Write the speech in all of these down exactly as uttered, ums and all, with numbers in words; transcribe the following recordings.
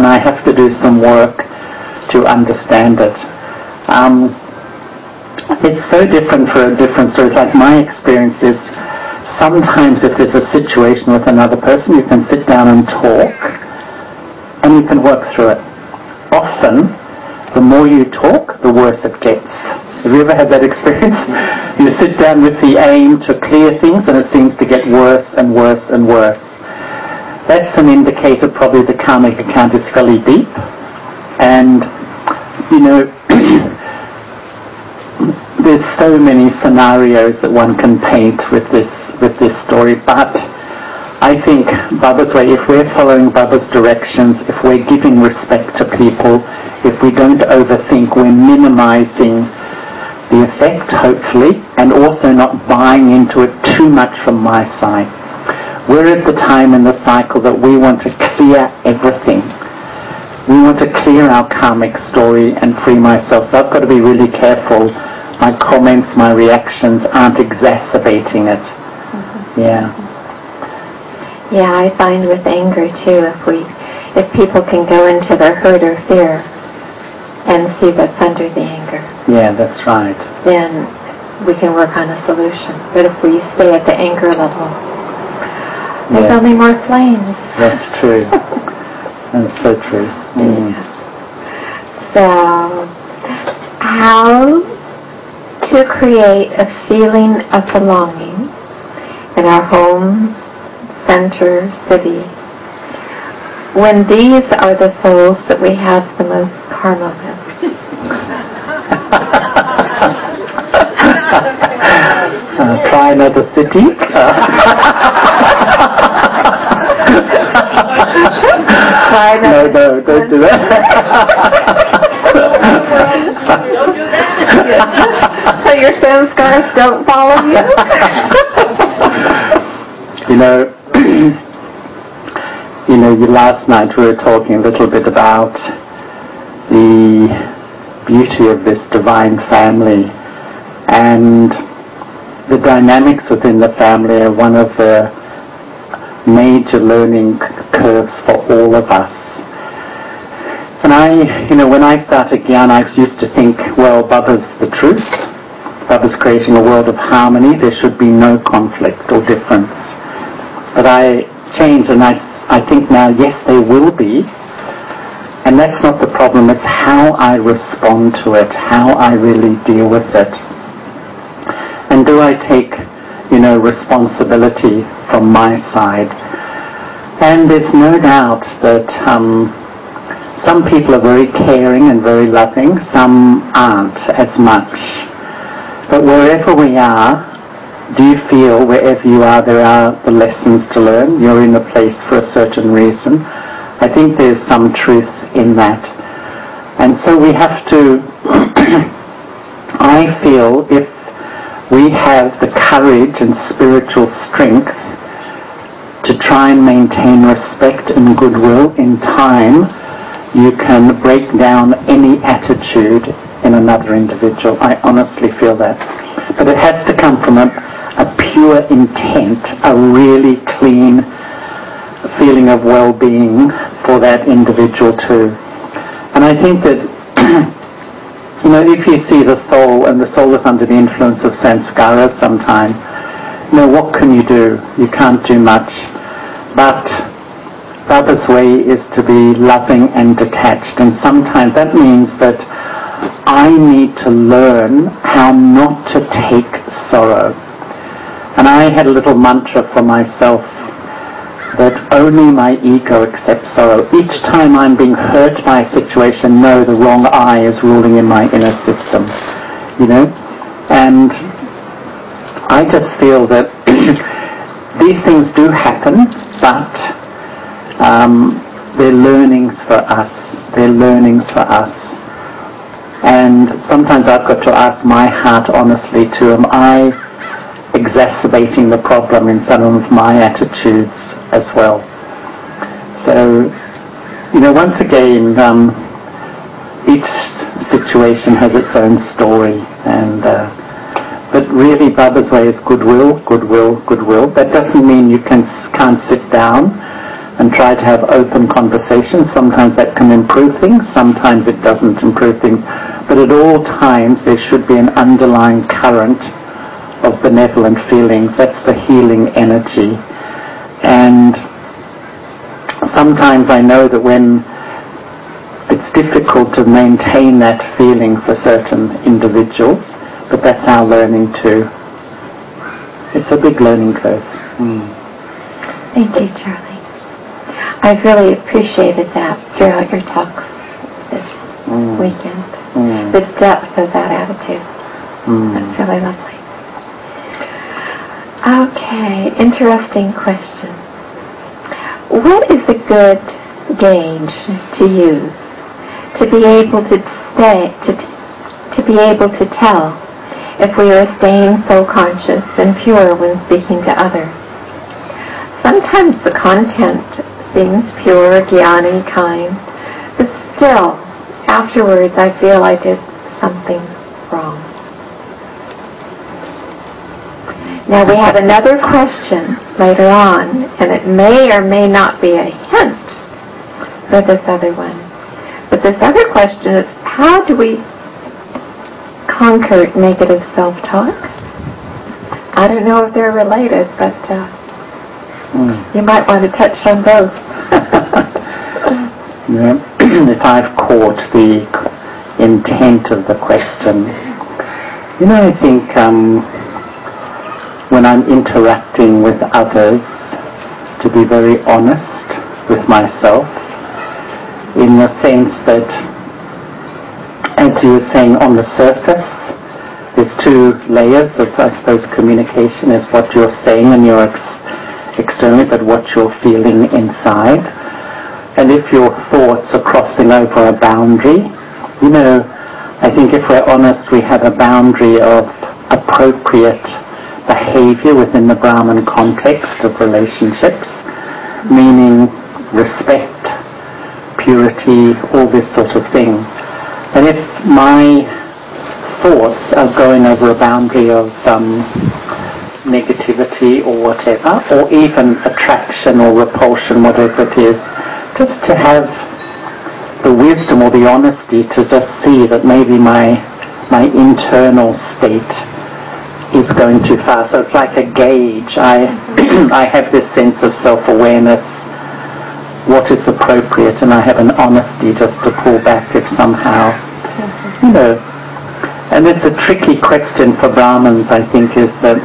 and I have to do some work to understand it. Um, it's so different for different stories. Like my experience is, sometimes if there's a situation with another person, you can sit down and talk, and you can work through it. Often, the more you talk, the worse it gets. Have you ever had that experience? You sit down with the aim to clear things, and it seems to get worse and worse and worse. That's an indicator probably the karmic account is fairly deep. And, you know, there's so many scenarios that one can paint with this with this story, but I think Baba's way, if we're following Baba's directions, if we're giving respect to people, if we don't overthink, we're minimizing the effect, hopefully, and also not buying into it too much from my side. We're at the time in the cycle that we want to clear everything. We want to clear our karmic story and free myself. So I've got to be really careful. My comments, my reactions aren't exacerbating it. Mm-hmm. Yeah. Yeah, I find with anger too, if we, if people can go into their hurt or fear and see what's under the anger. Yeah, that's right. Then we can work on a solution. But if we stay at the anger level, there's yeah. only more flames. That's true. That's so true. Mm. So, how to create a feeling of belonging in our home, center, city, when these are the souls that we have the most karma with? uh, try another city. Try no, no, don't do that. Don't do that. So your samskaras don't follow you? You know, you know, last night we were talking a little bit about the beauty of this divine family, and the dynamics within the family are one of the major learning curves for all of us. And I, you know, when I started Gyan, I used to think, well, Baba's the truth. Baba's creating a world of harmony. There should be no conflict or difference. But I changed, and I, I think now, yes, there will be. And that's not the problem. It's how I respond to it, how I really deal with it. And do I take, you know, responsibility from my side? And there's no doubt that um, some people are very caring and very loving. Some aren't as much. But wherever we are, do you feel wherever you are there are the lessons to learn? You're in a place for a certain reason. I think there's some truth in that. And so we have to, I feel, if we have the courage and spiritual strength to try and maintain respect and goodwill in time, you can break down any attitude in another individual. I honestly feel that. But it has to come from a, a pure intent, a really clean feeling of well-being for that individual too. And I think that, you know, if you see the soul, and the soul is under the influence of samskara sometime, you know, what can you do? You can't do much. But Baba's way is to be loving and detached, and sometimes that means that I need to learn how not to take sorrow. And I had a little mantra for myself that only my ego accepts sorrow. Each time I'm being hurt by a situation, no, the wrong I is ruling in my inner system, you know. And I just feel that these things do happen, but um, they're learnings for us. They're learnings for us. And sometimes I've got to ask my heart honestly too, am I exacerbating the problem in some of my attitudes as well? So, you know, once again, um, each situation has its own story, and uh, but really Baba's way is goodwill, goodwill, goodwill. That doesn't mean you can, can't sit down, and try to have open conversations. Sometimes that can improve things, sometimes it doesn't improve things. But at all times there should be an underlying current of benevolent feelings. That's the healing energy. And sometimes I know that when it's difficult to maintain that feeling for certain individuals, but that's our learning too. It's a big learning curve. Mm. Thank you, Charlie. I've really appreciated that throughout your talks this mm. weekend. Mm. The depth of that attitude. Mm. That's really lovely. Okay, interesting question. What is a good gauge to use to be able to stay, to, to be able to tell if we are staying soul-conscious and pure when speaking to others? Sometimes the content seems pure, jnani, kind, but still, afterwards I feel I did something wrong. Now we have another question later on, and it may or may not be a hint for this other one. But this other question is, how do we conquer negative self-talk? I don't know if they're related, but uh, mm. you might want to touch on both. Yeah. If I've caught the intent of the question, you know, I think um, when I'm interacting with others, to be very honest with myself, in the sense that, as you were saying, on the surface, there's two layers of, I suppose, communication. Is what you're saying and you're ex- externally, but what you're feeling inside. And if your thoughts are crossing over a boundary, you know, I think if we're honest, we have a boundary of appropriate behavior within the Brahman context of relationships, meaning respect, purity, all this sort of thing. And if my thoughts are going over a boundary of um, negativity or whatever, or even attraction or repulsion, whatever it is, just to have the wisdom or the honesty to just see that maybe my my internal state is going too far. So it's like a gauge. I I have this sense of self-awareness, what is appropriate, and I have an honesty just to pull back if somehow, you know. And it's a tricky question for Brahmins, I think, is that,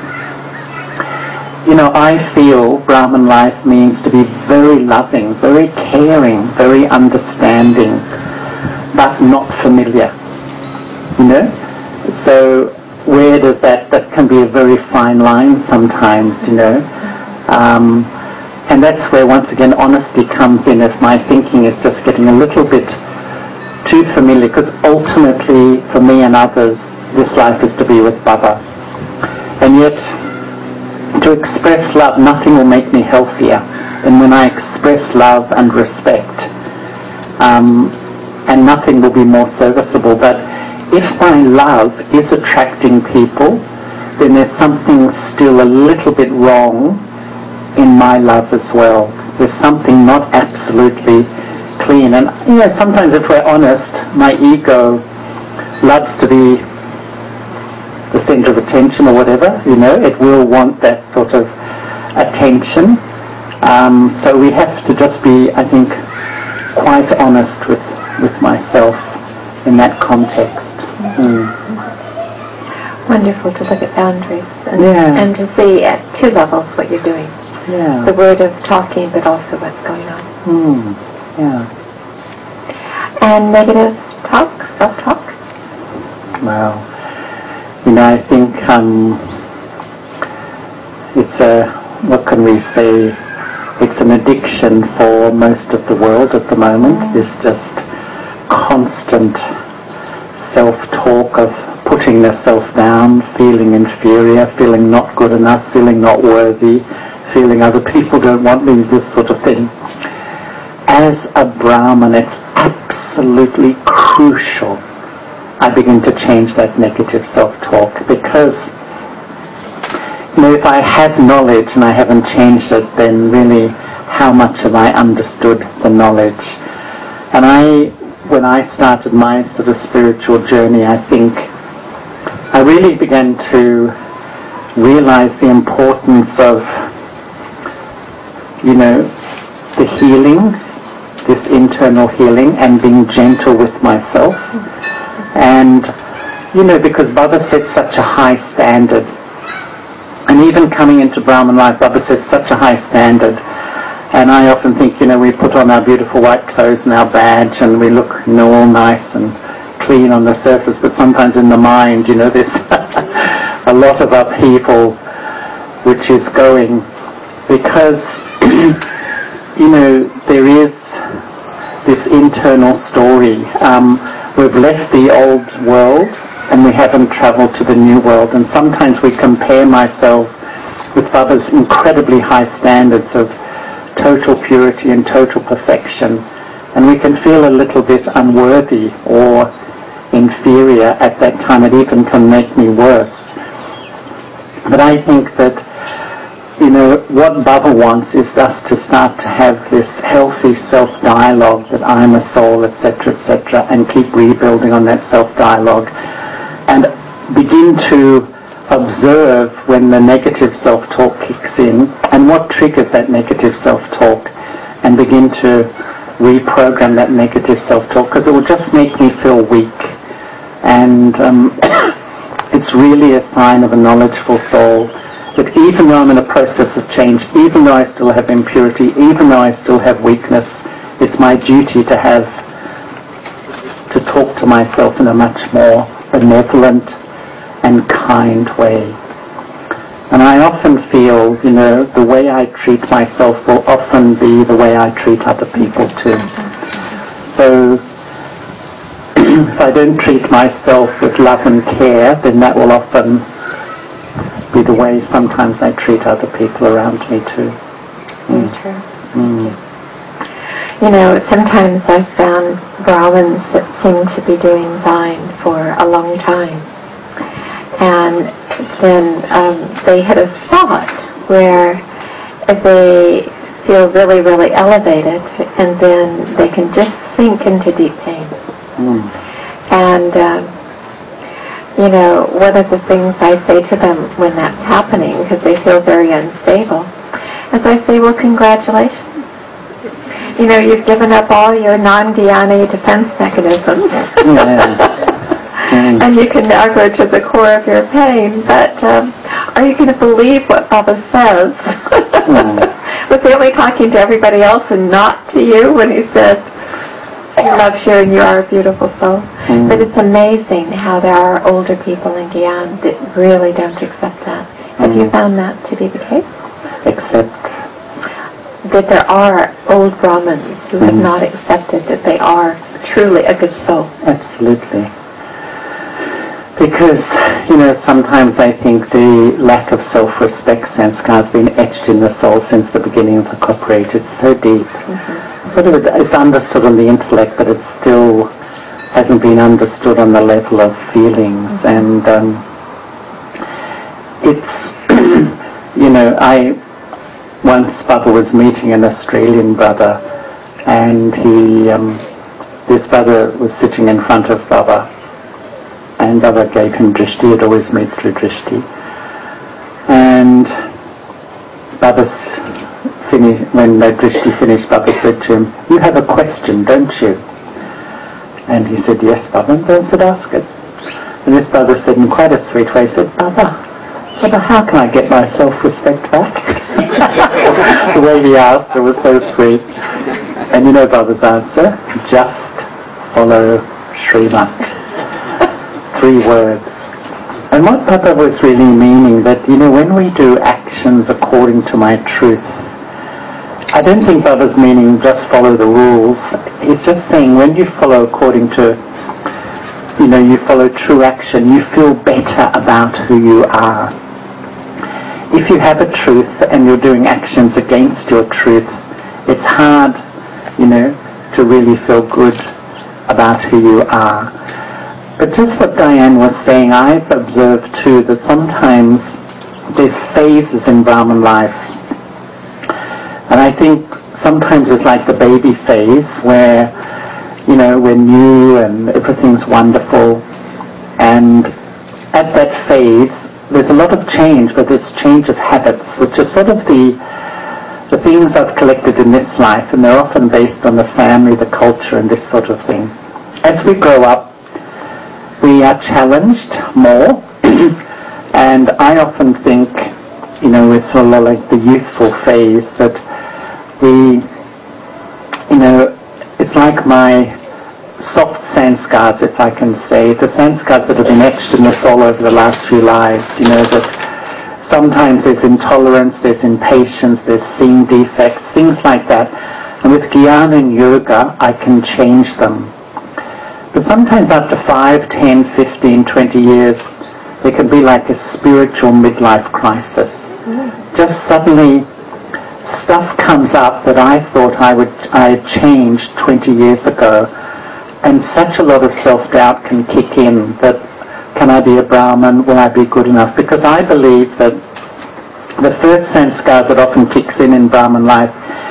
you know, I feel Brahman life means to be very loving, very caring, very understanding, but not familiar, you know. So where does that, that can be a very fine line sometimes, you know. Um, and that's where, once again, honesty comes in if my thinking is just getting a little bit too familiar, because ultimately, for me and others, this life is to be with Baba. And yet, to express love, nothing will make me healthier than when I express love and respect. Um, and nothing will be more serviceable. But if my love is attracting people, then there's something still a little bit wrong in my love as well. There's something not absolutely clean. And you know, sometimes if we're honest, my ego loves to be the center of attention or whatever, you know, it will want that sort of attention. Um, so we have to just be, I think, quite honest with, with myself in that context. Mm. Wonderful to look at boundaries and, yeah. and to see at two levels what you're doing. Yeah. The word of talking, but also what's going on. Mm. Yeah. And negative talk, self-talk? Well, you know, I think um, it's a, what can we say, it's an addiction for most of the world at the moment, mm. this just constant self-talk of putting yourself down, feeling inferior, feeling not good enough, feeling not worthy, feeling other people don't want me, this sort of thing. As a Brahman, it's absolutely crucial I begin to change that negative self-talk, because, you know, if I have knowledge and I haven't changed it, then really how much have I understood the knowledge? And I, when I started my sort of spiritual journey, I think I really began to realize the importance of, you know, the healing, this internal healing, and being gentle with myself. And, you know, because Baba set such a high standard, and even coming into Brahman life, Baba set such a high standard. And I often think, you know, we put on our beautiful white clothes and our badge, and we look, you know, all nice and clean on the surface, but sometimes in the mind, you know, there's a lot of upheaval which is going, because, you know, there is this internal story. Um, we've left the old world and we haven't travelled to the new world, and sometimes we compare ourselves with Baba's incredibly high standards of total purity and total perfection, and we can feel a little bit unworthy or inferior at that time. It even can make me worse. But I think that, you know, what Baba wants is us to start to have this healthy self-dialogue that I'm a soul, et cetera, et cetera, and keep rebuilding on that self-dialogue, and begin to observe when the negative self-talk kicks in and what triggers that negative self-talk, and begin to reprogram that negative self-talk, because it will just make me feel weak. And um, it's really a sign of a knowledgeful soul that even though I'm in a process of change, even though I still have impurity, even though I still have weakness, it's my duty to have to talk to myself in a much more benevolent and kind way. And I often feel, you know, the way I treat myself will often be the way I treat other people too. So if I don't treat myself with love and care, then that will often be the way sometimes I treat other people around me too. Very mm. true. Mm. You know, sometimes I've found Brahmins that seem to be doing fine for a long time, and then um, they hit a spot where they feel really, really elevated, and then they can just sink into deep pain. Mm. And um, you know, one of the things I say to them when that's happening, because they feel very unstable, is I say, well, congratulations. You know, you've given up all your non-Gyani defense mechanisms. Yeah. Mm. And you can now go to the core of your pain. But um, are you going to believe what Baba says? Mm. Was he only talking to everybody else and not to you when he said, he loves you and you are a beautiful soul? Mm. But it's amazing how there are older people in Gyan that really don't accept that. Have mm. you found that to be the case? Accept? That there are old Brahmins who mm. have not accepted that they are truly a good soul. Absolutely. Because, you know, sometimes I think the lack of self-respect sanskar has been etched in the soul since the beginning of the Copper Age. It's so deep. Mm-hmm. Sort of, it's understood on the intellect, but it still hasn't been understood on the level of feelings. Mm-hmm. And um, it's, you know, I... Once Baba was meeting an Australian brother, and he, um, this brother was sitting in front of Baba, and Baba gave him drishti. He'd always meet through drishti. And Baba finished, when the drishti finished, Baba said to him, "You have a question, don't you?" And he said, "Yes, Baba." And Baba said, "Ask it." And this brother said in quite a sweet way, he said, "Baba, Baba, how can I get my self-respect back?" The way he asked it was so sweet. And you know Baba's answer? Just follow Srimat. Three words. And what Baba was really meaning, that, you know, when we do actions according to my truth, I don't think Baba's meaning just follow the rules. He's just saying when you follow according to, you know, you follow true action, you feel better about who you are. If you have a truth and you're doing actions against your truth, it's hard, you know, to really feel good about who you are. But just what Diane was saying, I've observed too that sometimes there's phases in Brahman life. And I think sometimes it's like the baby phase where, you know, we're new and everything's wonderful. And at that phase, there's a lot of change, but there's change of habits, which are sort of the the things I've collected in this life, and they're often based on the family, the culture, and this sort of thing. As we grow up, we are challenged more, and I often think, you know, it's sort of like the youthful phase that we, you know, it's like my soft sanskars, if I can say, the sanskars that have been etched in the soul over the last few lives, you know, that sometimes there's intolerance, there's impatience, there's seeing defects, things like that. And with Jnana and Yoga, I can change them. But sometimes after five, ten, fifteen, twenty years, there can be like a spiritual midlife crisis. Just suddenly, stuff comes up that I thought I would I had changed twenty years ago, and such a lot of self-doubt can kick in that, can I be a Brahmin? Will I be good enough? Because I believe that the first sanskar that often kicks in in Brahmin life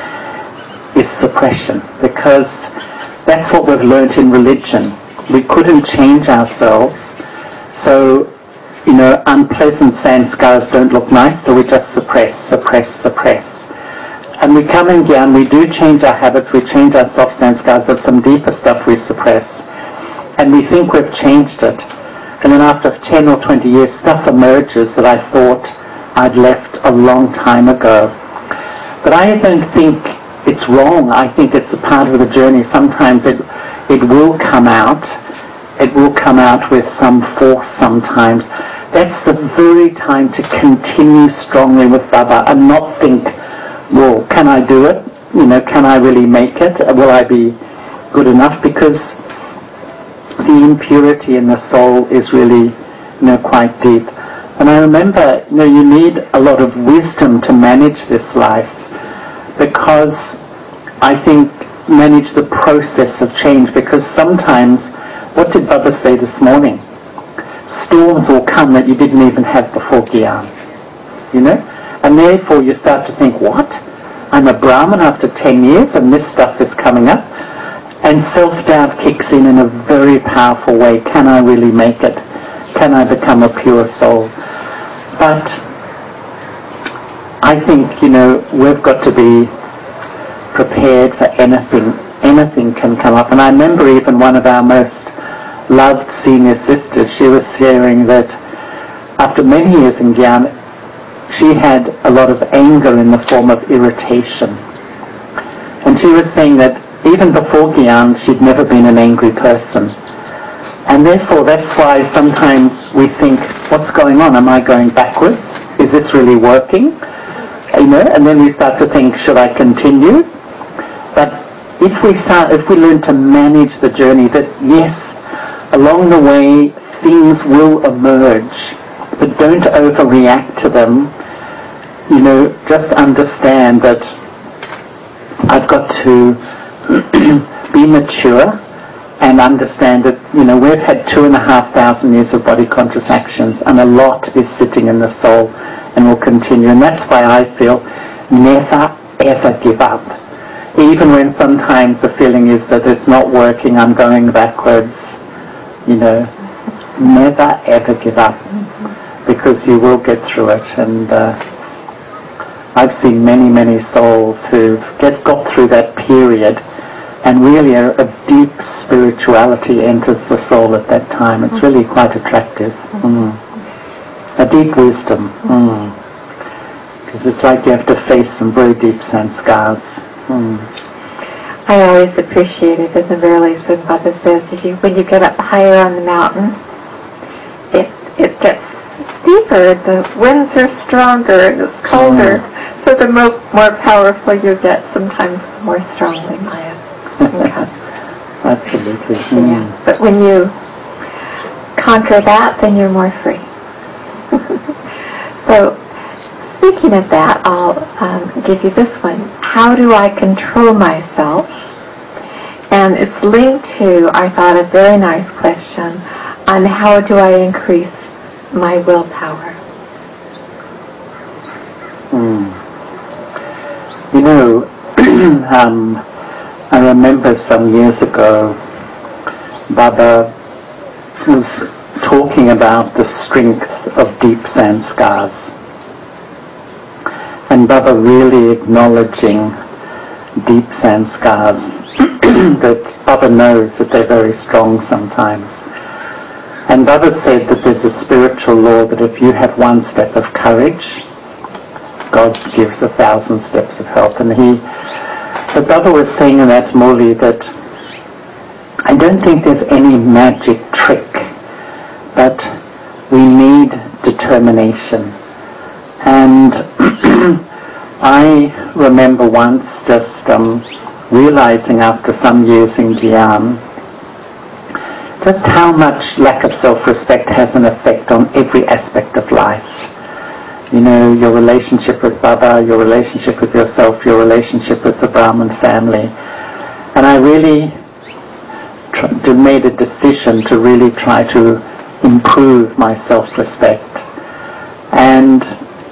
is suppression, because that's what we've learnt in religion. We couldn't change ourselves, so, you know, unpleasant sanskars don't look nice, so we just suppress, suppress, suppress. And we come in Gyan, we do change our habits, we change our soft sanskars, but some deeper stuff we suppress. And we think we've changed it. And then after ten or twenty years, stuff emerges that I thought I'd left a long time ago. But I don't think it's wrong. I think it's a part of the journey. Sometimes it it will come out. It will come out with some force sometimes. That's the very time to continue strongly with Baba and not think, well, can I do it? You know, can I really make it? Will I be good enough? Because the impurity in the soul is really, you know, quite deep. And I remember, you know, you need a lot of wisdom to manage this life, because I think manage the process of change, because sometimes, what did Baba say this morning? Storms will come that you didn't even have before Gyan, you know? And therefore you start to think, what? I'm a Brahmin after ten years and this stuff is coming up? And self-doubt kicks in in a very powerful way. Can I really make it? Can I become a pure soul? But I think, you know, we've got to be prepared for anything. Anything can come up. And I remember even one of our most loved senior sisters, she was sharing that after many years in Gyan, she had a lot of anger in the form of irritation. And she was saying that even before Gyan, she'd never been an angry person. And therefore, that's why sometimes we think, what's going on? Am I going backwards? Is this really working? You know, and then we start to think, should I continue? But if we start, if we learn to manage the journey, that yes, along the way, things will emerge, but don't overreact to them. You know, just understand that I've got to be mature and understand that, you know, we've had two and a half thousand years of body conscious actions, and a lot is sitting in the soul and will continue. And that's why I feel never ever give up. Even when sometimes the feeling is that it's not working, I'm going backwards, you know, never ever give up, because you will get through it. And uh, I've seen many, many souls who get got through that period, and really a, a deep spirituality enters the soul at that time. It's really quite attractive. Mm. A deep wisdom. Because mm. it's like you have to face some very deep sanskars. Mm. I always appreciate it, as the Verili's when Baba says, if you, when you get up higher on the mountain, it it gets steeper, the winds are stronger, and it's colder, mm. so the more, more powerful you get, sometimes the more strongly Maya comes. Absolutely. Mm. Yeah. But when you conquer that, then you're more free. So, speaking of that, I'll um, give you this one. How do I control myself? And it's linked to, I thought, a very nice question on how do I increase my willpower? Mm. You know, um, I remember some years ago, Baba was talking about the strength of deep sanskars, and Baba really acknowledging deep sanskars, that Baba knows that they're very strong sometimes. And Baba said that there's a spiritual law that if you have one step of courage, God gives a thousand steps of help. And he, but Baba was saying in that Murli that I don't think there's any magic trick, but we need determination. And I remember once just um, realizing after some years in Gyan just how much lack of self-respect has an effect on every aspect of life. You know, your relationship with Baba, your relationship with yourself, your relationship with the Brahmin family. And I really tr- made a decision to really try to improve my self-respect. And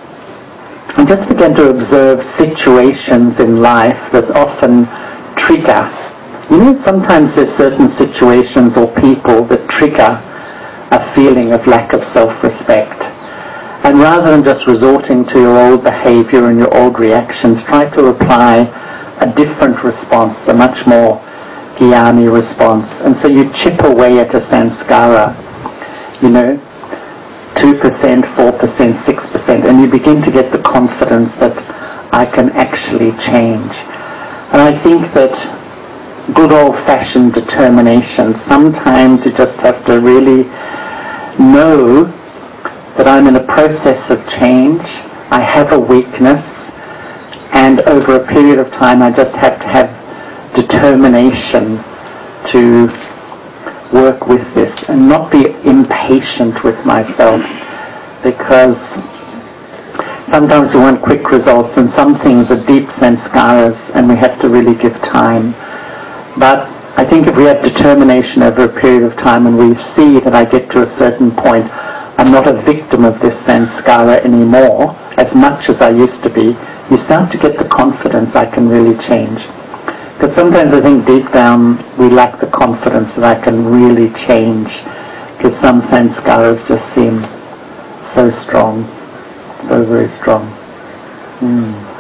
I just began to observe situations in life that often trigger. You know, sometimes there's certain situations or people that trigger a feeling of lack of self-respect. And rather than just resorting to your old behavior and your old reactions, try to apply a different response, a much more Gyani response. And so you chip away at a sanskara, you know, two percent, four percent, six percent, and you begin to get the confidence that I can actually change. And I think that good old-fashioned determination, sometimes you just have to really know that I'm in a process of change, I have a weakness, and over a period of time I just have to have determination to work with this and not be impatient with myself, because sometimes we want quick results and some things are deep sanskaras and we have to really give time. But I think if we have determination over a period of time and we see that I get to a certain point, I'm not a victim of this sanskara anymore as much as I used to be, you start to get the confidence I can really change. Because sometimes I think deep down we lack the confidence that I can really change, because some sanskaras just seem so strong, so very strong. Mm.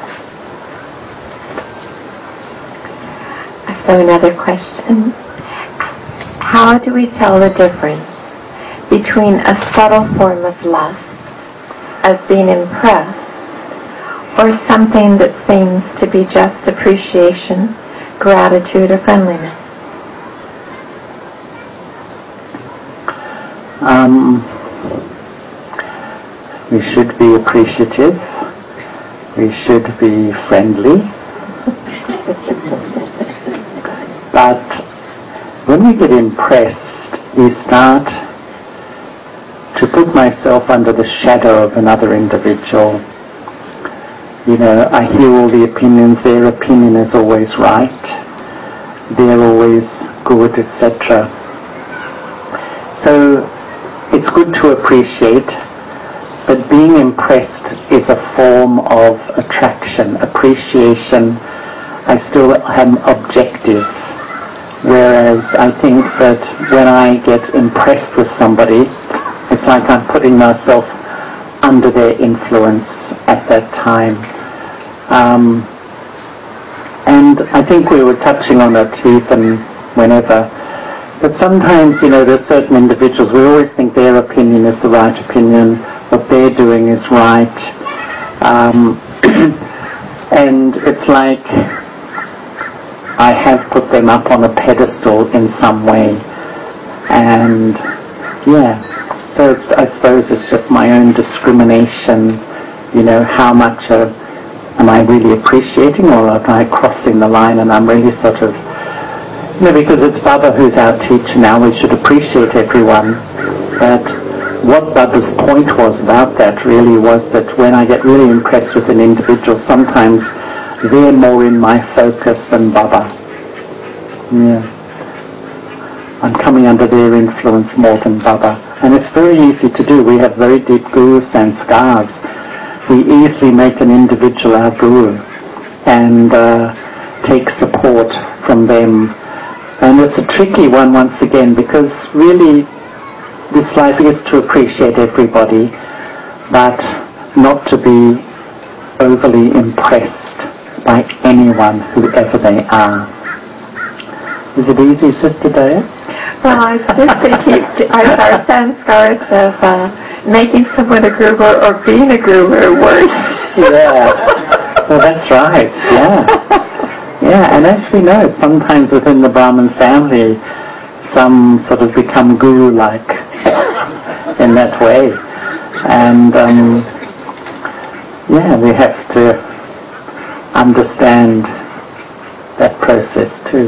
So another question. How do we tell the difference between a subtle form of lust, as being impressed, or something that seems to be just appreciation, gratitude, or friendliness? Um, we should be appreciative. We should be friendly. But when we get impressed, we start to put myself under the shadow of another individual. You know, I hear all the opinions, their opinion is always right, they're always good, et cetera. So it's good to appreciate, but being impressed is a form of attraction. Appreciation, I still am objective. Whereas I think that when I get impressed with somebody, it's like I'm putting myself under their influence at that time. Um, and I think we were touching on it even whenever. But sometimes, you know, there's certain individuals, we always think their opinion is the right opinion, what they're doing is right. Um, and it's like I have put them up on a pedestal in some way. And, yeah, so it's, I suppose it's just my own discrimination, you know, how much uh, am I really appreciating, or am I crossing the line and I'm really sort of, you know, because it's Baba who's our teacher now, we should appreciate everyone. But what Baba's point was about that really was that when I get really impressed with an individual, sometimes they're more in my focus than Baba. Yeah. I'm coming under their influence more than Baba. And it's very easy to do. We have very deep guru sanskars. We easily make an individual our guru. And uh, take support from them. And it's a tricky one once again, because really this life is to appreciate everybody, but not to be overly impressed by anyone, whoever they are. Is it easy, Sister Daya? Well, I was just thinking, are our sanskars of uh, making someone a guru or being a guru worse? Yeah, well, that's right, yeah. Yeah, and as we know, sometimes within the Brahmin family, some sort of become guru-like in that way. And, um, yeah, we have to understand that process too.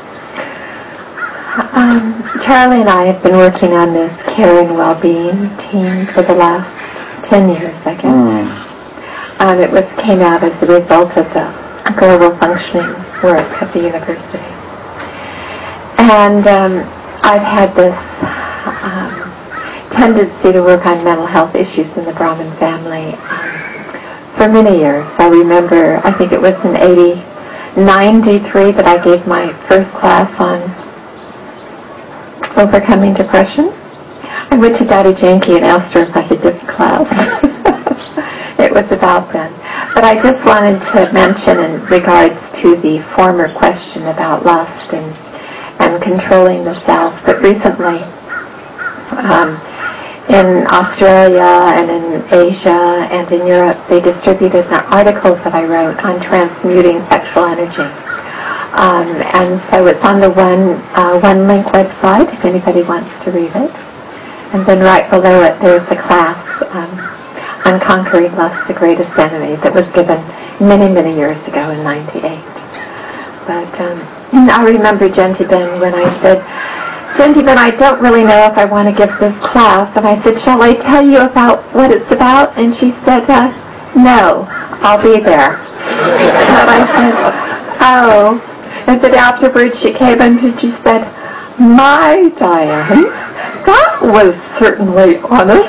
Um, Charlie and I have been working on this care and well-being team for the last ten years, I guess. Mm. Um, it was came out as a result of the global functioning work at the university. And um, I've had this um, tendency to work on mental health issues in the Brahmin family um, for many years. I remember, I think it was in eighty, ninety-three that I gave my first class on overcoming depression. I went to Daddy Janki and asked her if I could give the class. It was about then. But I just wanted to mention in regards to the former question about lust and, and controlling the self, that recently um, in Australia and in Asia and in Europe, they distributed articles that I wrote on transmuting sexual energy. Um, and so it's on the One uh, One Link website if anybody wants to read it. And then right below it there's a class um, on conquering lust, the greatest enemy, that was given many, many years ago in ninety-eight. But um, I remember Genti Ben when I said, Genti Ben, I don't really know if I want to give this class. And I said, shall I tell you about what it's about? And she said, uh, no, I'll be there. And I said, oh. And then afterwards she came in and she said, my Diane, that was certainly honest.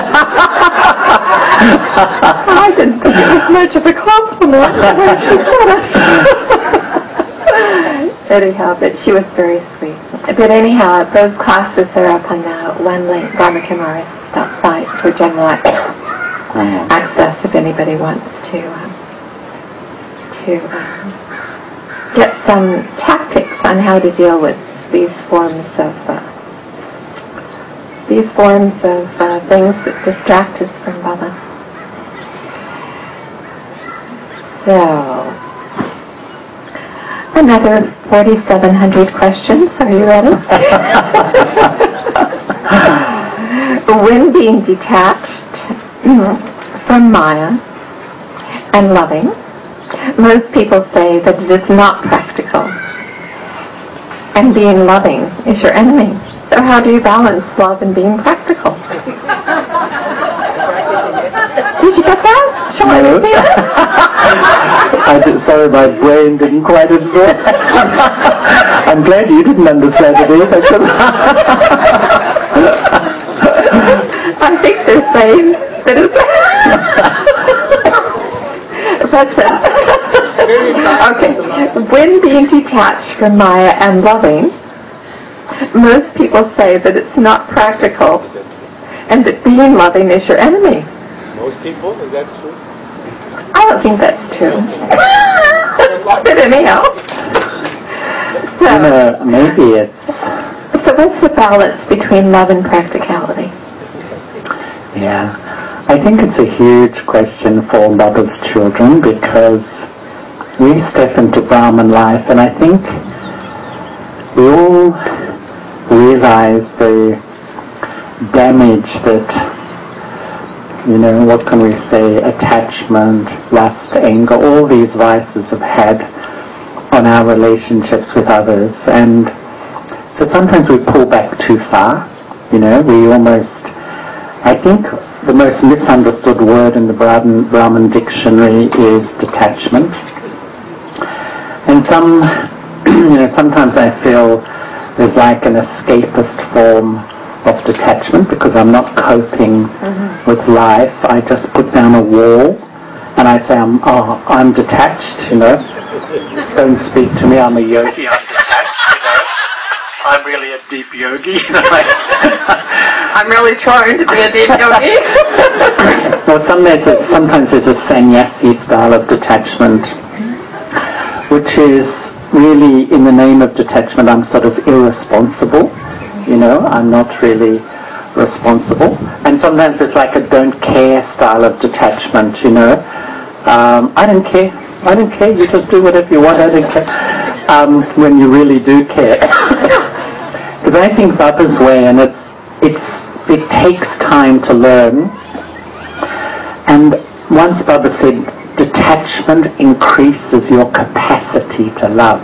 I didn't think it was much of a compliment when she said it. Anyhow, but she was very sweet. But anyhow, those classes are up on the One Link Brahma Kumaris site for general access if anybody wants to um, to um, get some tactics on how to deal with these forms of uh, these forms of uh, things that distract us from Baba. So, another forty-seven hundred questions. Are you ready? When being detached from Maya and loving, most people say that it is not practical, and being loving is your enemy. So how do you balance love and being practical? Did you get that? Shall I repeat it? I did, sorry, my brain didn't quite absorb. I'm glad you didn't understand it either. I think they're saying that it's... That's it. Okay. When being detached from Maya and loving, most people say that it's not practical and that being loving is your enemy. Most people? Is that true? I don't think that's true. But anyhow. So, you know, maybe it's... So what's the balance between love and practicality? Yeah. I think it's a huge question for Baba's children, because we step into Brahman life and I think we all realize the damage that, you know, what can we say, attachment, lust, anger, all these vices have had on our relationships with others. And so sometimes we pull back too far, you know, we almost, I think the most misunderstood word in the Brahman, Brahman dictionary is detachment. And some, you know, sometimes I feel there's like an escapist form of detachment because I'm not coping mm-hmm. with life. I just put down a wall and I say, I'm, oh, I'm detached, you know. Don't speak to me, I'm a yogi, I'm detached, you know. I'm really a deep yogi. I'm really trying to be a deep yogi. Well, sometimes, sometimes there's a sannyasi style of detachment, which is really, in the name of detachment, I'm sort of irresponsible. You know, I'm not really responsible. And sometimes it's like a don't care style of detachment, you know. Um, I don't care. I don't care. You just do whatever you want. I don't care. Um, when you really do care. Because I think Baba's way, and it's it's it takes time to learn. And once Baba said, detachment increases your capacity to love.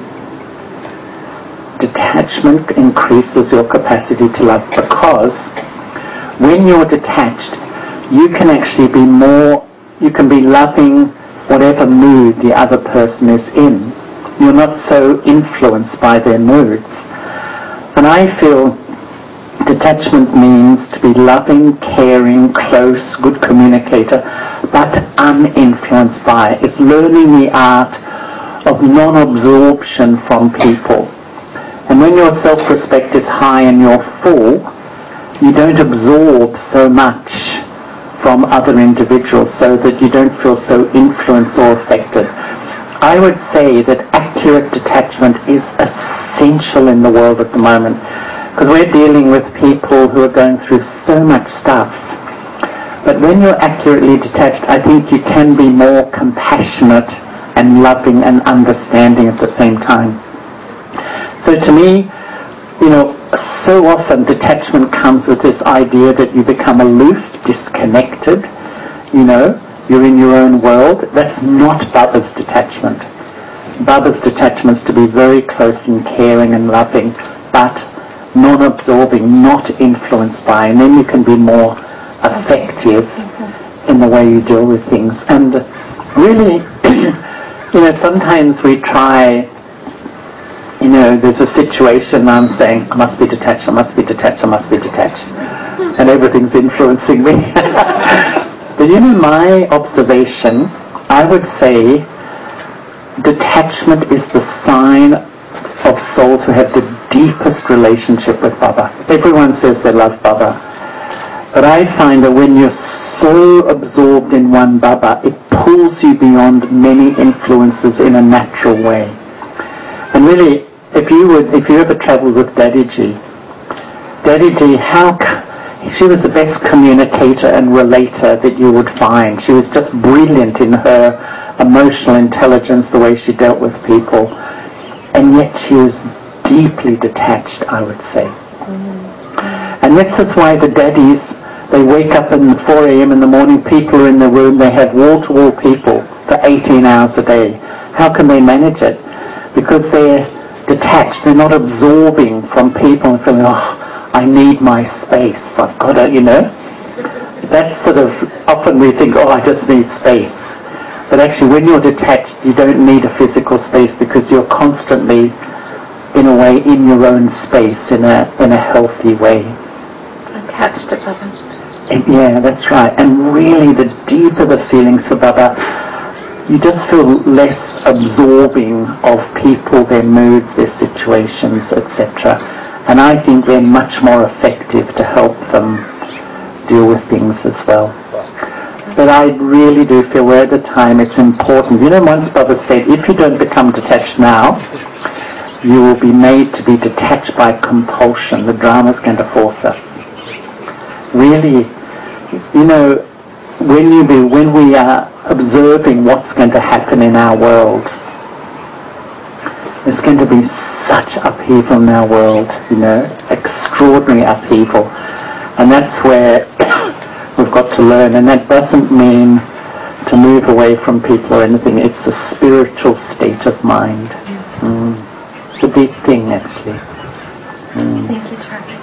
Detachment increases your capacity to love, because when you're detached, you can actually be more, you can be loving whatever mood the other person is in. You're not so influenced by their moods. And I feel detachment means to be loving, caring, close, good communicator, but uninfluenced by. It's learning the art of non-absorption from people. And when your self-respect is high and you're full, you don't absorb so much from other individuals, so that you don't feel so influenced or affected. I would say that accurate detachment is essential in the world at the moment, because we're dealing with people who are going through so much stuff. But when you're accurately detached, I think you can be more compassionate and loving and understanding at the same time. So to me, you know, so often detachment comes with this idea that you become aloof, disconnected, you know, you're in your own world. That's not Baba's detachment. Baba's detachment is to be very close and caring and loving, but non-absorbing, not influenced by, and then you can be more effective in the way you deal with things. And really, you know, sometimes we try, you know, there's a situation I'm saying, I must be detached, I must be detached, I must be detached. And everything's influencing me. But you know, my observation, I would say detachment is the sign of souls who have the deepest relationship with Baba. Everyone says they love Baba. But I find that when you're so absorbed in one Baba, it pulls you beyond many influences in a natural way. And really, if you would, if you ever travelled with Dadiji, Dadiji, how she was the best communicator and relator that you would find. She was just brilliant in her emotional intelligence, the way she dealt with people, and yet she was deeply detached, I would say. Mm-hmm. And this is why the daddies, they wake up at four a.m. in the morning, people are in the room, they have wall-to-wall people for eighteen hours a day. How can they manage it? Because they're detached, they're not absorbing from people and feeling, oh, I need my space, I've got to, you know. That's sort of, often we think, oh, I just need space. But actually, when you're detached, you don't need a physical space, because you're constantly, in a way, in your own space, in a in a healthy way. Attached to Baba. And yeah, that's right. And really, the deeper the feelings for Baba, you just feel less absorbing of people, their moods, their situations, et cetera. And I think they're much more effective to help them deal with things as well. But I really do feel we're at a time it's important. You know, once Baba said, if you don't become detached now, you will be made to be detached by compulsion. The drama's going to force us. Really, you know, when you be, when we are observing what's going to happen in our world, there's going to be such upheaval in our world, you know, extraordinary upheaval. And that's where we've got to learn. And that doesn't mean to move away from people or anything. It's a spiritual state of mind. Mm. It's a big thing, actually. Mm. Thank you, Charlie.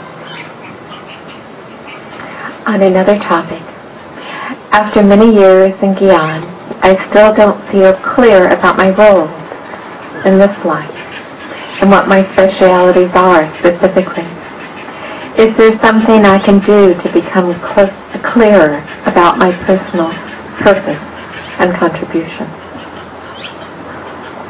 On another topic, after many years in Gyan, I still don't feel clear about my role in this life and what my specialities are specifically. Is there something I can do to become cl- clearer about my personal purpose and contribution?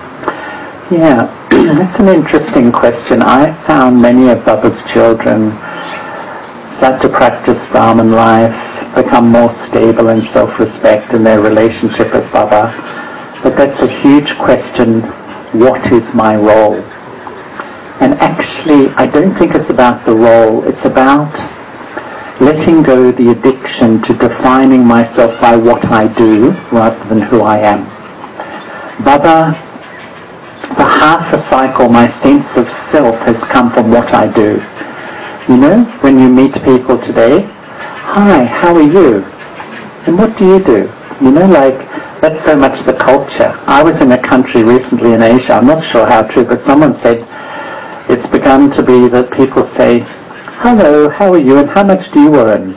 Yeah, that's an interesting question. I found many of Baba's children start to practice Brahman life, become more stable and self-respect in their relationship with Baba. But that's a huge question, what is my role? And actually, I don't think it's about the role, it's about letting go the addiction to defining myself by what I do rather than who I am. Baba, for half a cycle, my sense of self has come from what I do. You know, when you meet people today, hi, how are you? And what do you do? You know, like, that's so much the culture. I was in a country recently in Asia, I'm not sure how true, but someone said it's begun to be that people say, hello, how are you, and how much do you earn?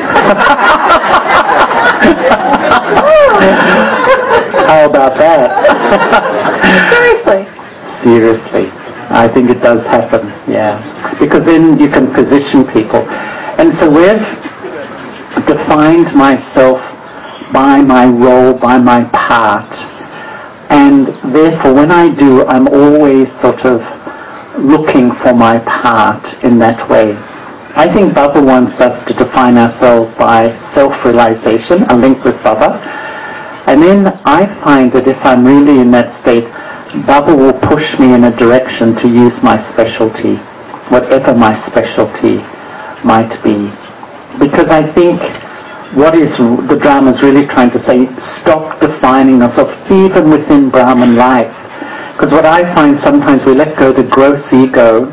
How about that? Seriously? Seriously. I think it does happen, yeah. Because then you can position people. And so we've defined myself by my role, by my part. And therefore, when I do, I'm always sort of looking for my part in that way. I think Baba wants us to define ourselves by self-realization, a link with Baba. And then I find that if I'm really in that state, Baba will push me in a direction to use my specialty, whatever my specialty might be. Because I think what is the drama is really trying to say, stop defining yourself even within Brahman life. Because what I find sometimes we let go the gross ego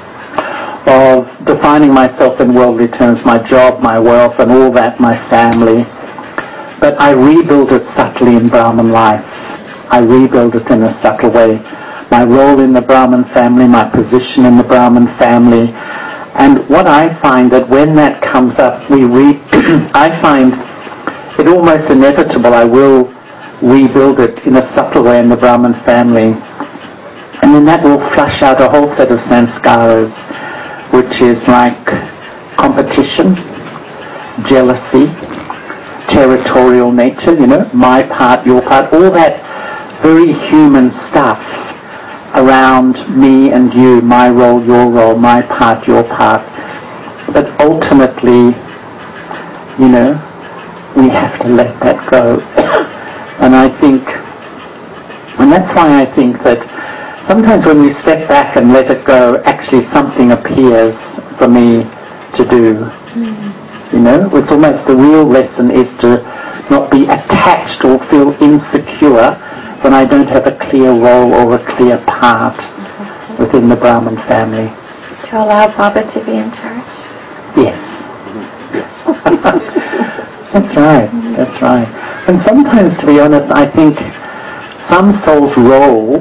of defining myself in worldly terms, my job, my wealth and all that, my family. But I rebuild it subtly in Brahman life. I rebuild it in a subtle way. My role in the Brahman family, my position in the Brahman family. And what I find that when that comes up, we re- I find it almost inevitable I will rebuild it in a subtle way in the Brahman family. And then that will flush out a whole set of sanskaras, which is like competition, jealousy, territorial nature, you know, my part, your part, all that very human stuff around me and you, my role, your role, my part, your part. But ultimately, you know, we have to let that go. And I think, and that's why I think that sometimes when we step back and let it go, actually something appears for me to do. You know, it's almost the real lesson is to not be attached or feel insecure when I don't have a clear role or a clear part within the Brahman family. To allow Baba to be in charge? Yes. Yes. That's right. That's right. And sometimes, to be honest, I think some souls' role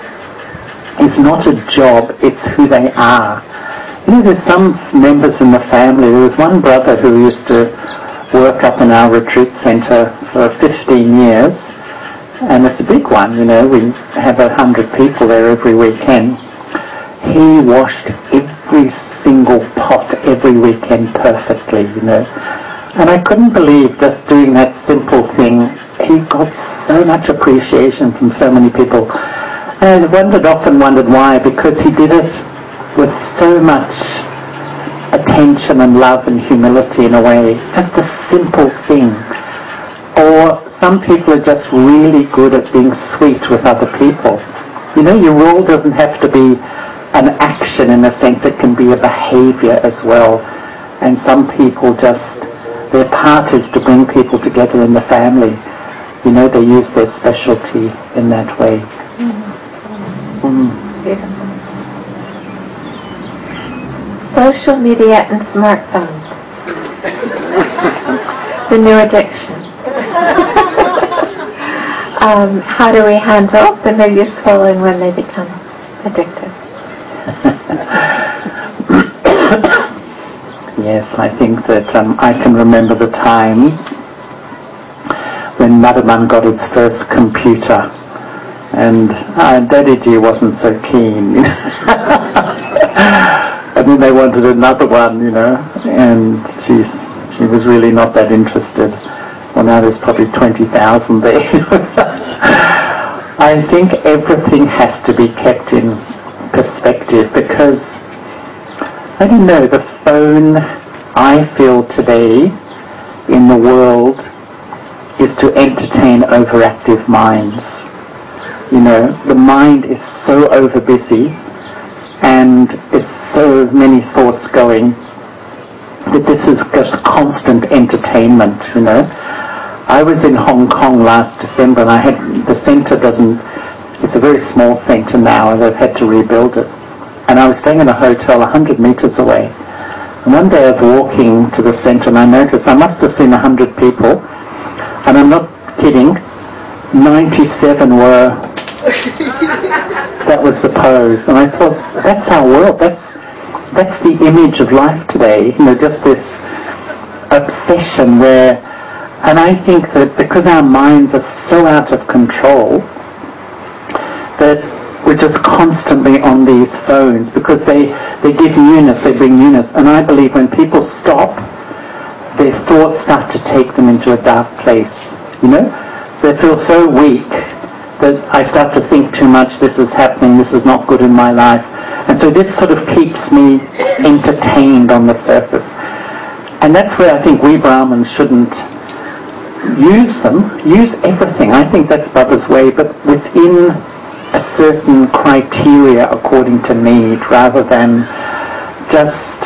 is not a job, it's who they are. You know, there's some members in the family. There was one brother who used to work up in our retreat centre for fifteen years. And it's a big one, you know, we have a hundred people there every weekend. He washed every single pot every weekend perfectly, you know. And I couldn't believe just doing that simple thing, he got so much appreciation from so many people. And I wondered, often wondered why, because he did it with so much attention and love and humility in a way, just a simple thing. Or some people are just really good at being sweet with other people. You know, your role doesn't have to be an action in a sense, it can be a behavior as well. And some people just, their part is to bring people together in the family. You know, they use their specialty in that way. Mm. Mm. Beautiful. Social media and smartphones. The new addiction. um, how do we handle when they're useful and when they become addictive? Yes, I think that um, I can remember the time when Madhavan got his first computer and uh, Daddyji wasn't so keen. And then they wanted another one, you know, and she's, she was really not that interested. Well, now there's probably twenty thousand there. I think everything has to be kept in perspective because, I don't know, the phone, I feel today in the world is to entertain overactive minds. You know, the mind is so overbusy and it's so many thoughts going that this is just constant entertainment, you know. I was in Hong Kong last December and I had, the centre doesn't, it's a very small centre now and they've had to rebuild it. And I was staying in a hotel one hundred metres away. And one day I was walking to the centre and I noticed I must have seen one hundred people, and I'm not kidding, ninety-seven were, that was the pose. And I thought, that's our world, that's, that's the image of life today, you know, just this obsession where, and I think that because our minds are so out of control that we're just constantly on these phones because they, they give newness, they bring newness. And I believe when people stop, their thoughts start to take them into a dark place, you know? They feel so weak that I start to think too much, this is happening, this is not good in my life. And so this sort of keeps me entertained on the surface. And that's where I think we Brahmins shouldn't use them, use everything. I think that's Baba's way, but within a certain criteria according to need, rather than just,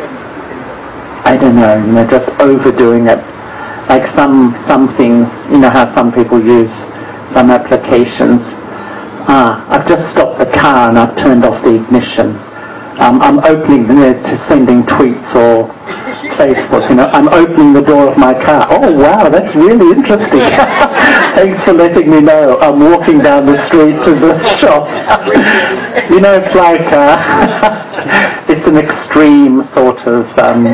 I don't know, you know, just overdoing it. Like some some things, you know how some people use some applications. Ah, I've just stopped the car and I've turned off the ignition. Um, I'm opening, you know, to sending tweets or Facebook, you know, I'm opening the door of my car. Oh wow, that's really interesting. Thanks for letting me know. I'm walking down the street to the shop. You know, it's like, uh, it's an extreme sort of, um,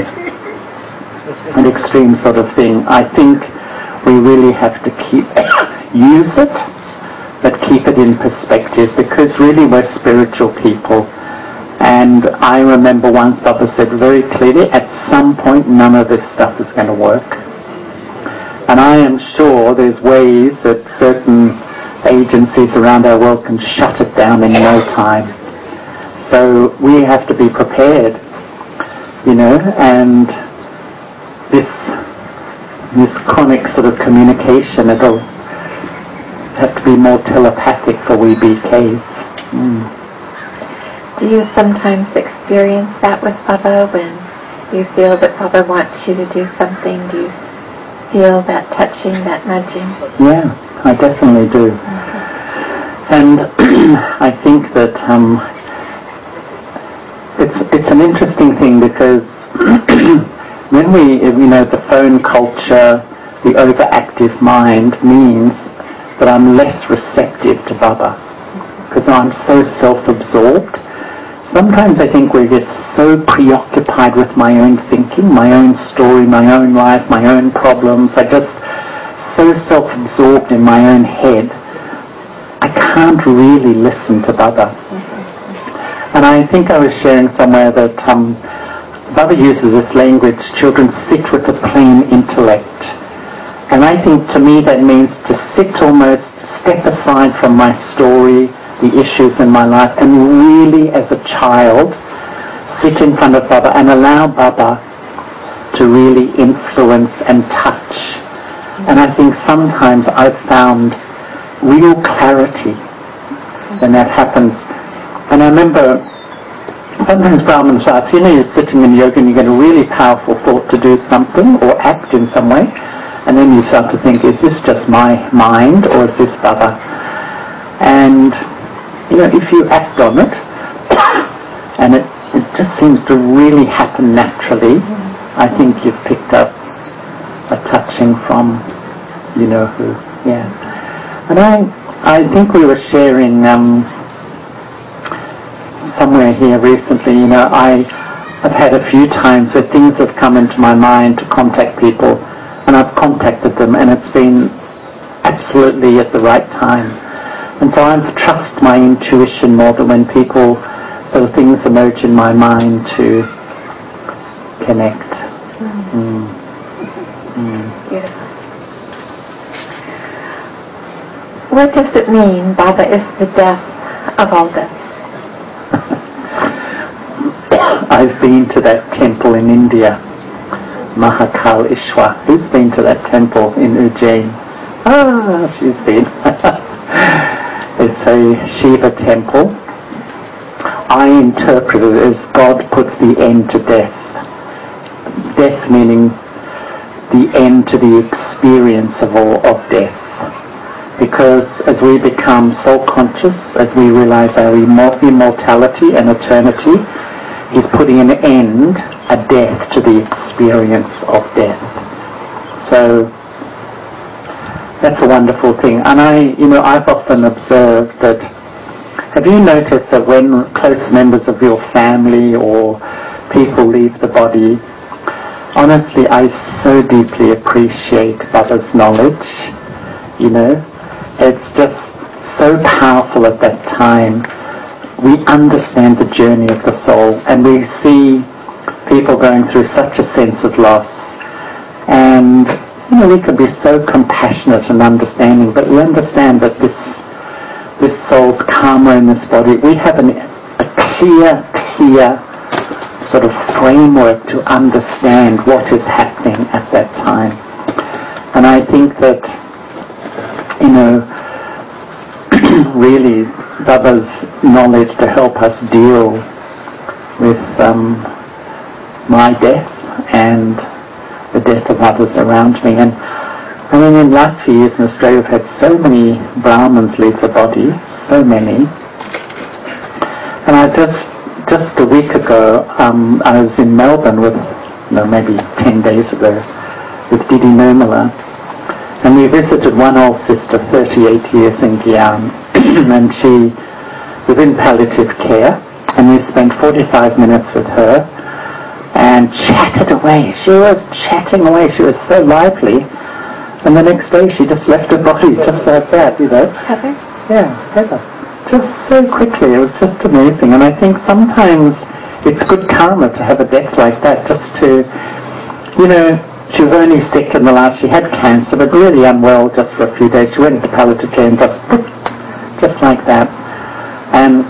an extreme sort of thing. I think we really have to keep, use it, but keep it in perspective because really we're spiritual people. And I remember once Baba said very clearly, at some point none of this stuff is going to work. And I am sure there's ways that certain agencies around our world can shut it down in no time. So we have to be prepared, you know, and this this chronic sort of communication, it'll have to be more telepathic for we B Ks. Mm. Do you sometimes experience that with Baba when you feel that Baba wants you to do something? Do you feel that touching, that nudging? Yeah, I definitely do. Okay. And I think that um, it's it's an interesting thing because when we, you know, the phone culture, the overactive mind means that I'm less receptive to Baba because I'm so self-absorbed. Sometimes I think we get so preoccupied with my own thinking, my own story, my own life, my own problems. I just so self-absorbed in my own head, I can't really listen to Baba. And I think I was sharing somewhere that um, Baba uses this language, children sit with a plain intellect. And I think to me that means to sit almost, step aside from my story, the issues in my life, and really as a child sit in front of Baba and allow Baba to really influence and touch. And I think sometimes I've found real clarity when that happens. And I remember sometimes Brahmins ask, you know, you're sitting in yoga and you get a really powerful thought to do something or act in some way, and then you start to think, is this just my mind or is this Baba? And you know, if you act on it, and it, it just seems to really happen naturally, I think you've picked up a touching from, you know who, yeah. And I, I think we were sharing um, somewhere here recently, you know, I have had a few times where things have come into my mind to contact people, and I've contacted them, and it's been absolutely at the right time. And so I trust my intuition more than when people, sort of things emerge in my mind to connect. Mm. Mm. Mm. Yes. what does it mean, Baba is the death of all deaths? I've been to that temple in India, Mahakal Ishwar. Who's been to that temple in Ujjain? Ah, she's been. It's a Shiva temple. I interpret it as God puts the end to death. Death meaning the end to the experience of all of death. Because as we become soul-conscious, as we realize our immortality and eternity, He's putting an end, a death, to the experience of death. So that's a wonderful thing. And I, you know, I've often observed that, have you noticed that when close members of your family or people leave the body, honestly, I so deeply appreciate Baba's knowledge, you know. It's just so powerful at that time. We understand the journey of the soul, and we see people going through such a sense of loss. And, you know, we can be so compassionate and understanding, but we understand that this this soul's karma in this body, we have an, a clear, clear sort of framework to understand what is happening at that time. And I think that, you know, really Baba's knowledge to help us deal with um, my death and the death of others around me. And I mean, in the last few years in Australia, we've had so many Brahmins leave the body, so many. And I just, just a week ago, um, I was in Melbourne with, no, maybe ten days ago, with Didi Nirmala. And we visited one old sister, thirty-eight years in Guyana, and she was in palliative care, and we spent forty-five minutes with her and chatted away. She was chatting away. She was so lively. And the next day she just left her body just like that, you know. Heather? Yeah, Heather. Just so quickly. It was just amazing. And I think sometimes it's good karma to have a death like that, just to, you know, she was only sick in the last, she had cancer, but really unwell just for a few days. She went into palliative care and just, just like that. And,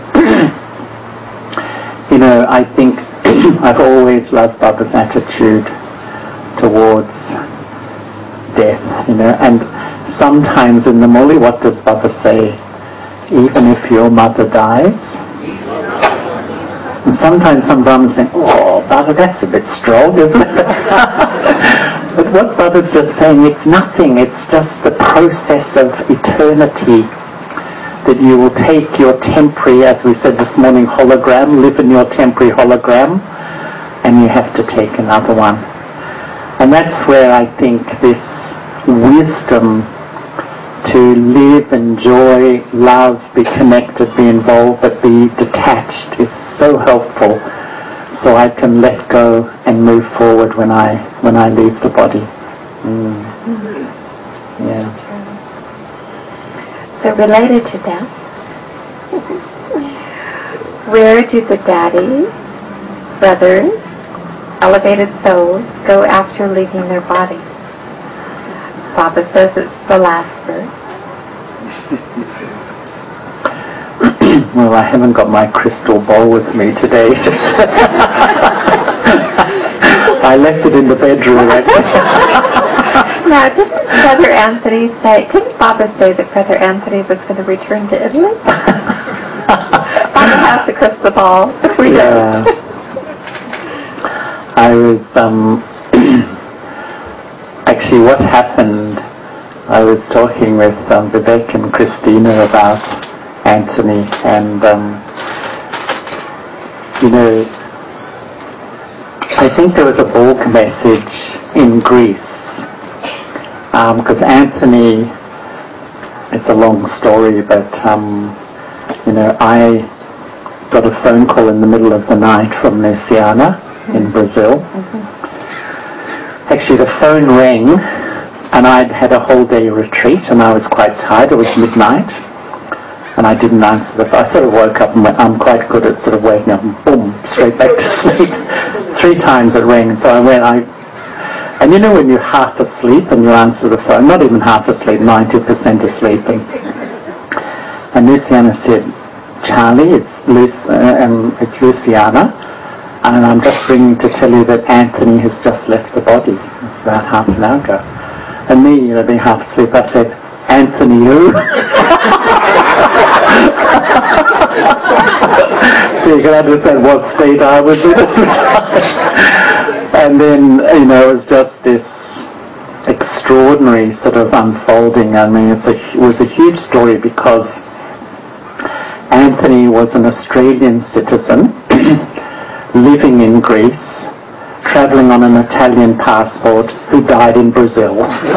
you know, I think I've always loved Baba's attitude towards death, you know. And sometimes in the Moli, what does Baba say? Even if your mother dies? And sometimes some Brahmins think, oh, Baba, that's a bit strong, isn't it? But what Baba's just saying, it's nothing. It's just the process of eternity, that you will take your temporary, as we said this morning, hologram, live in your temporary hologram, and you have to take another one. And that's where I think this wisdom to live, enjoy, love, be connected, be involved, but be detached is so helpful, so I can let go and move forward when I when I leave the body. Mm. Mm-hmm. Yeah. So related to that, where do the daddies, brothers, elevated souls go after leaving their body? Baba says it's the last verse. Well, I haven't got my crystal ball with me today. I left it in the bedroom. Now, didn't Brother Anthony say, didn't Baba say that Brother Anthony was going to return to Italy? Baba has the crystal ball. We yeah. don't. I was, um, actually what happened, I was talking with um, Vivek and Christina about Anthony, and um, you know, I think there was a Borg message in Greece, because um, Anthony, it's a long story, but um, you know, I got a phone call in the middle of the night from Luciana in Brazil. Mm-hmm. Actually, the phone rang, and I'd had a whole day retreat, and I was quite tired. It was midnight, and I didn't answer the phone. I sort of woke up, and went, I'm quite good at sort of waking up, and boom, straight back to sleep. Three times it rang, so I went, I, and you know when you're half asleep and you answer the phone, not even half asleep, ninety percent asleep, and And Luciana said, Charlie, it's, Luc- uh, um, it's Luciana, and I'm just ringing to tell you that Anthony has just left the body. It's about half an hour ago. And me, you know, being half asleep, I said, Anthony who? So you can understand what state I was in. And then, you know, it was just this extraordinary sort of unfolding. I mean, it's a, it was a huge story because Anthony was an Australian citizen living in Greece, travelling on an Italian passport, who died in Brazil.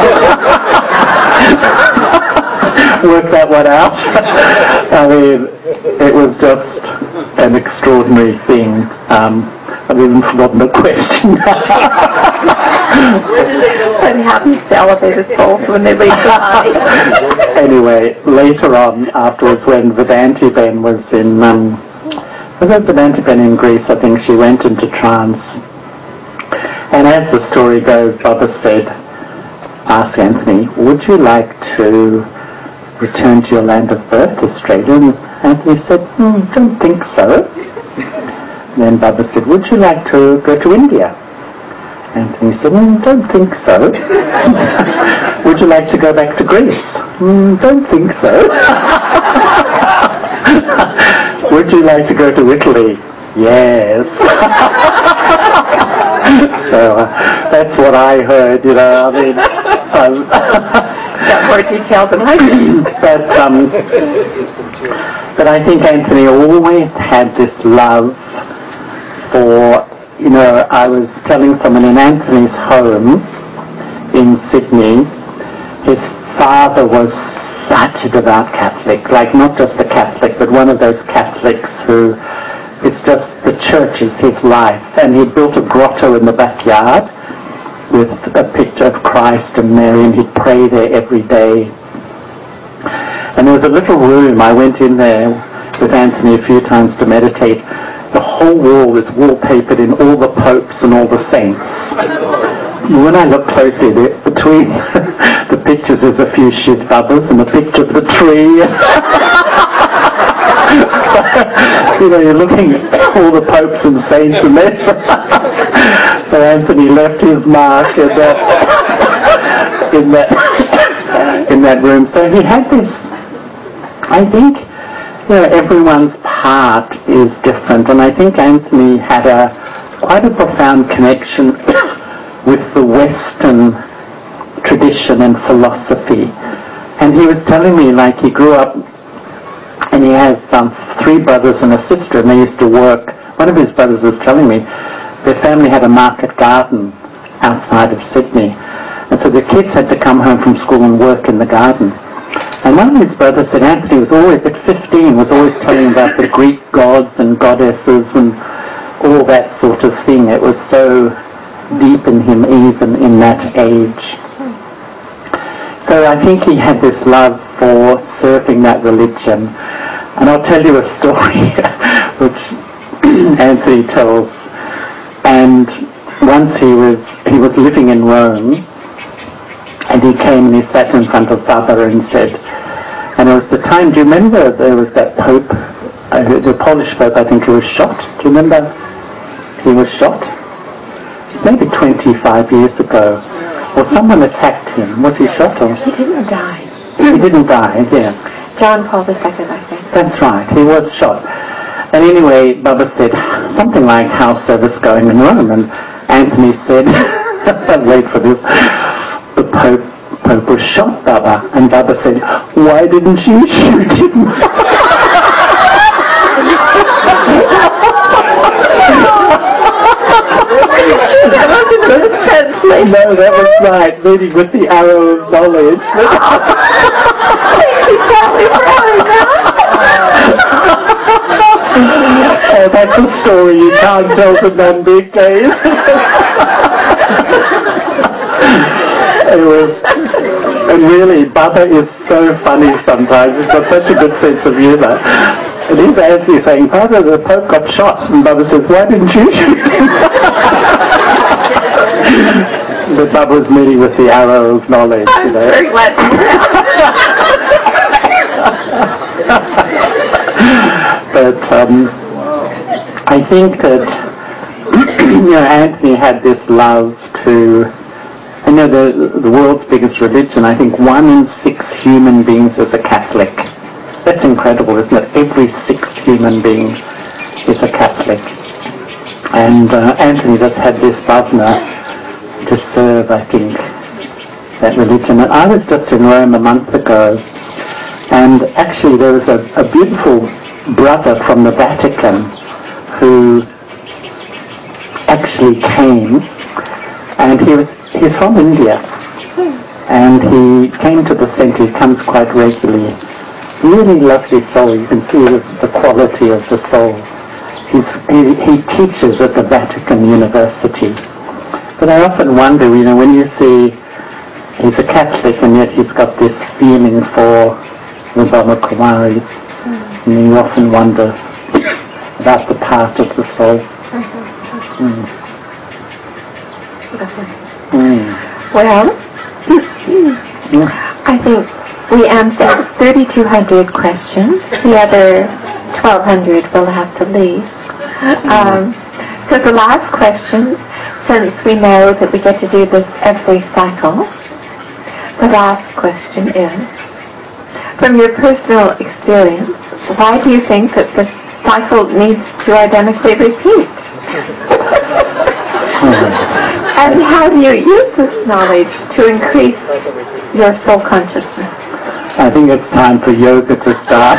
Work that one out. I mean, it was just an extraordinary thing. Um, I've even forgotten the question. What happens to elevated souls when they leave the body? Anyway, later on, afterwards, when Vedanti Ben was in, um, was it Vedanti Ben in Greece? I think she went into trance. And as the story goes, Baba said, asked Anthony, would you like to return to your land of birth, Australia? And Anthony said, hmm, don't think so. And then Baba said, would you like to go to India? Anthony said, mm, don't think so. Would you like to go back to Greece? Mm, don't think so. Would you like to go to Italy? Yes. So uh, that's what I heard, you know, I mean, um, got more detail than I do. but, um, but I think Anthony always had this love for, you know, I was telling someone in Anthony's home in Sydney, his father was such a devout Catholic, like not just a Catholic, but one of those Catholics who, it's just the church is his life. And he built a grotto in the backyard with a picture of Christ and Mary, and he'd pray there every day. And there was a little room, I went in there with Anthony a few times to meditate. The whole wall is wallpapered in all the popes and all the saints. When I look closely, there, between the pictures there's a few Shiv Babas and a picture of the tree. You know, you're looking at all the popes and saints and this. So Anthony left his mark in that, in that, in that room. So he had this, I think, you know, everyone's part is different, and I think Anthony had a quite a profound connection with the Western tradition and philosophy. And he was telling me, like, he grew up and he has um, three brothers and a sister, and they used to work. One of his brothers was telling me their family had a market garden outside of Sydney, and so the kids had to come home from school and work in the garden. And one of his brothers said Anthony was always, at fifteen, was always telling about the Greek gods and goddesses and all that sort of thing. It was so deep in him even in that age. So I think he had this love for serving that religion. And I'll tell you a story which Anthony tells. And once he was he was living in Rome, and he came and he sat in front of Baba and said, and it was the time, do you remember there was that Pope, uh, the Polish Pope, I think, who was shot? Do you remember he was shot? It's maybe twenty-five years ago. Or someone attacked him. Was he shot? Or? He didn't die. He didn't die, yeah. John Paul the Second, I think. That's right, he was shot. And anyway, Baba said, something like, how's service going in Rome? And Anthony said, wait for this, the Pope, Pope was shot, Baba. And Baba said, why didn't you shoot him? That wasn't a good translation. No, that was right, meaning with the arrow of knowledge. Thank you, Charlie, for having that. Oh, that's a story you can't tell to non-big days. It was, and really, Baba is so funny sometimes. He's got such a good sense of humour. And he's Anthony saying, Baba, the Pope got shot. And Baba says, why didn't you shoot him? But Baba was meeting with the arrow of knowledge. I'm you know. very glad you But um, I think that you know, Anthony had this love to, you know, the, the world's biggest religion, I think one in six human beings is a Catholic. That's incredible, isn't it? Every sixth human being is a Catholic. And uh, Anthony just had this bhavna to serve, I think, that religion. And I was just in Rome a month ago, and actually there was a, a beautiful brother from the Vatican who actually came, and he was he's from India, and he came to the centre. He comes quite regularly. Really lovely soul. You can see the, the quality of the soul. He's, he, he teaches at the Vatican University. But I often wonder, you know, when you see he's a Catholic and yet he's got this feeling for the Brahma Kumaris, mm. and you often wonder about the part of the soul. Mm. Mm. Well, yeah. I think we answered thirty-two hundred questions. The other twelve hundred will have to leave. Um, so the last question, since we know that we get to do this every cycle, the last question is, from your personal experience, why do you think that this cycle needs to identically repeat? And how do you use this knowledge to increase your soul consciousness? I think it's time for yoga to start.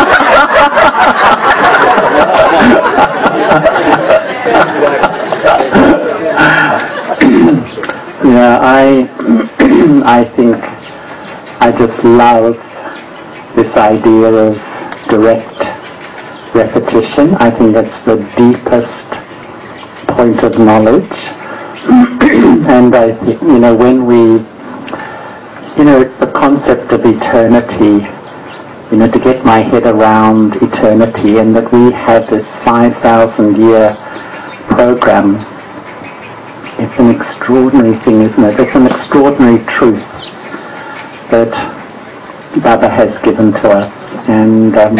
yeah, I I think I just love this idea of direct repetition. I think that's the deepest point of knowledge. And I think, you know, when we, you know, it's the concept of eternity, you know, to get my head around eternity, and that we have this five thousand year program. It's an extraordinary thing, isn't it? It's an extraordinary truth that Baba has given to us. And um,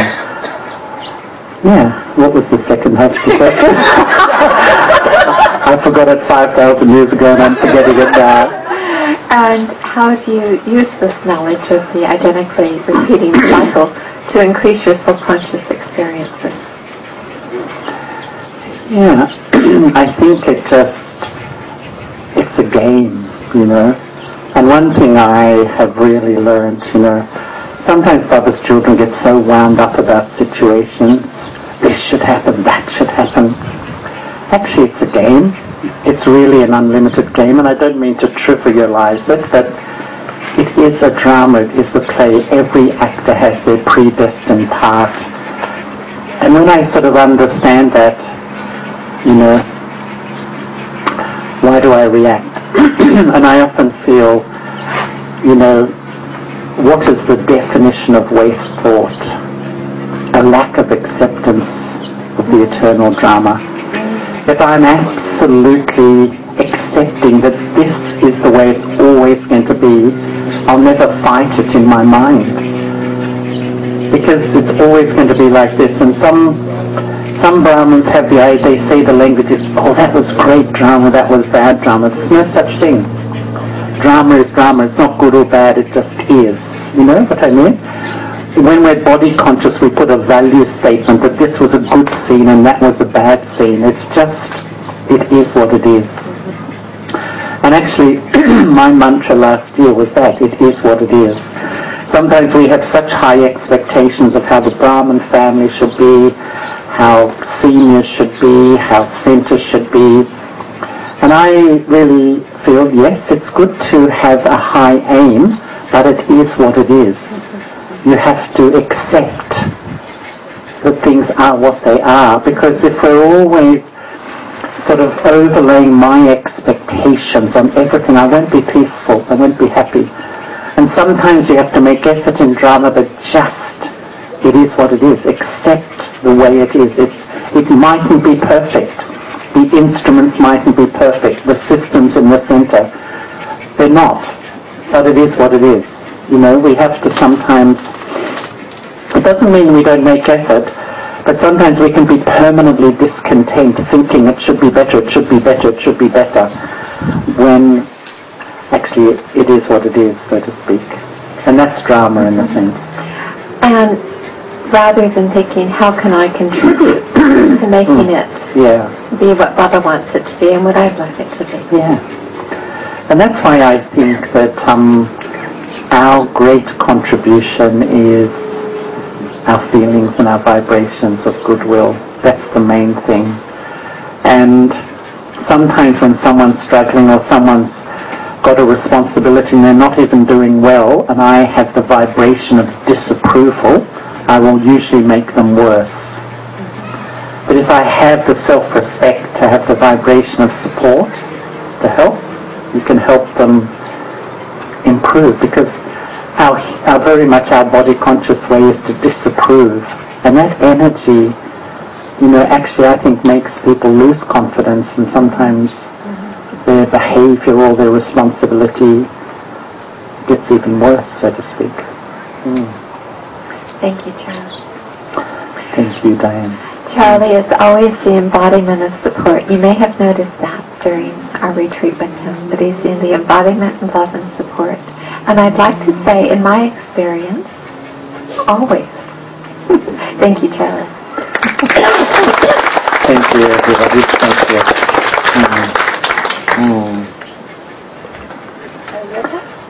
yeah, what was the second half of the question? I forgot it five thousand years ago and I'm forgetting it now. And how do you use this knowledge of the identically repeating cycle to increase your subconscious experiences? Yeah, I think it just, it's a game, you know. And one thing I have really learned, you know, sometimes Baba's children get so wound up about situations. This should happen, that should happen. Actually, it's a game. It's really an unlimited game, and I don't mean to trivialize it, but it is a drama, it is a play. Every actor has their predestined part. And when I sort of understand that, you know, why do I react? And I often feel, you know, what is the definition of waste thought? A lack of acceptance of the eternal drama. If I'm absolutely accepting that this is the way it's always going to be, I'll never fight it in my mind. Because it's always going to be like this. And some some Brahmins have the idea, they say the language is, oh, that was great drama, that was bad drama. There's no such thing. Drama is drama. It's not good or bad, it just is. You know what I mean? When we're body conscious, we put a value statement that this was a good scene and that was a bad scene. It's just, it is what it is. And actually, my mantra last year was that, it is what it is. Sometimes we have such high expectations of how the Brahmin family should be, how seniors should be, how centers should be. And I really feel, yes, it's good to have a high aim, but it is what it is. You have to accept that things are what they are, because if we're always sort of overlaying my expectations on everything, I won't be peaceful, I won't be happy. And sometimes you have to make effort in drama, but just, it is what it is. Accept the way it is. It's, it mightn't be perfect. The instruments mightn't be perfect. The systems in the center, they're not. But it is what it is. You know, we have to sometimes, it doesn't mean we don't make effort, But sometimes we can be permanently discontent, thinking it should be better, it should be better, it should be better, when actually it is what it is, so to speak. And that's drama in a sense. And rather than thinking, how can I contribute to making Mm. it Yeah. be what Baba wants it to be and what I'd like it to be? Yeah. And that's why I think that um, our great contribution is our feelings and our vibrations of goodwill. That's the main thing. And sometimes when someone's struggling or someone's got a responsibility and they're not even doing well, and I have the vibration of disapproval, I will usually make them worse. But if I have the self-respect to have the vibration of support, to help, you can help them improve, because our, our very much our body conscious way is to disapprove, and that energy, you know, actually I think makes people lose confidence, and sometimes their behavior or their responsibility gets even worse, so to speak. Mm. Thank you, Charlie. Thank you, Diane. Charlie is always the embodiment of support. You may have noticed that during our retreat with him, but he's in the embodiment of love and support. And I'd like to say, in my experience, always. Thank you, Charlie. Thank you, everybody. Thank you. Mm. Mm.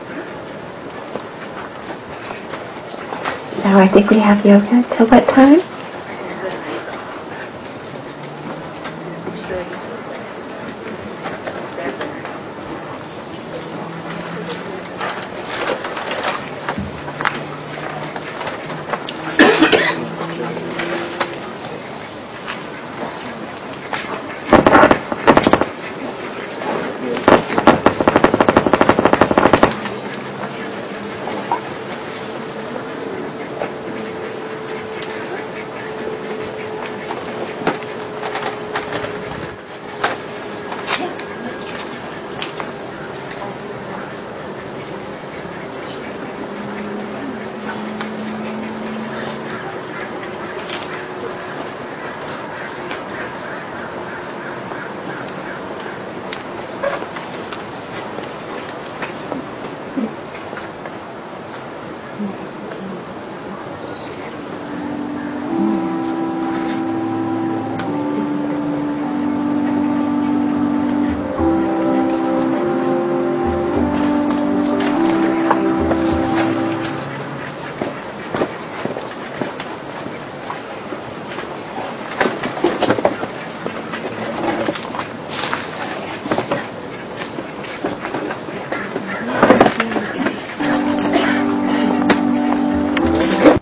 Now I think we have yoga till what time?